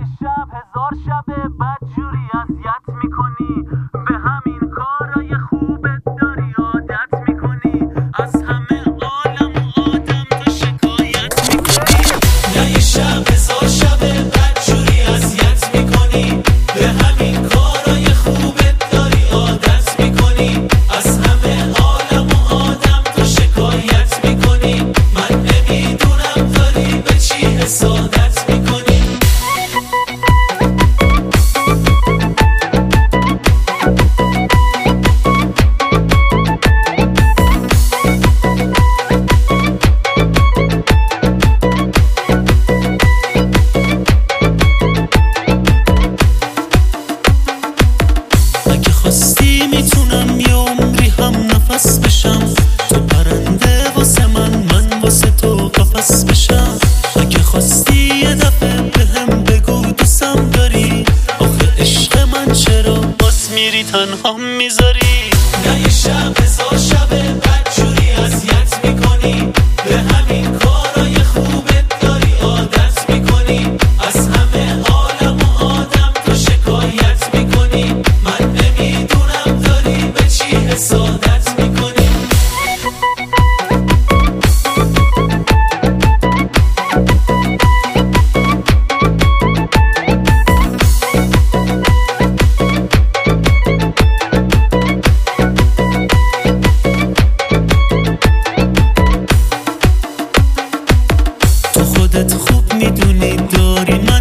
شب هزار شبه بدجوری اذیت میکنی، به همین کارای خوبت داری عادت میکنی، از همه عالم و آدم تو شکایت میکنی. نه یه شب هزار شبه بدجوری اذیت میکنی، به همین کارای خوبت داری عادت میکنی، از همه عالم و آدم تو شکایت میکنی. من نمیدونم داری به چی حسادت میکنی. اگه خواستی میتونم یه عمری هم نفس بشم، تو پرنده واسه من واسه تو قفس بشم. اگه خواستی یه دفعه بهم بگو دوستم داری، آخه عشق من چرا باز میری تنها میذاری. نه یه شب هزار شبه بدجوری اذیت میکنی، به همین کارای خوبت داری عادت میکنی، از همه عالم و آدم تو شکایت میکنی. من نمیدونم داری به چی حسادت میکنی. تو خودت خوب میدونی داری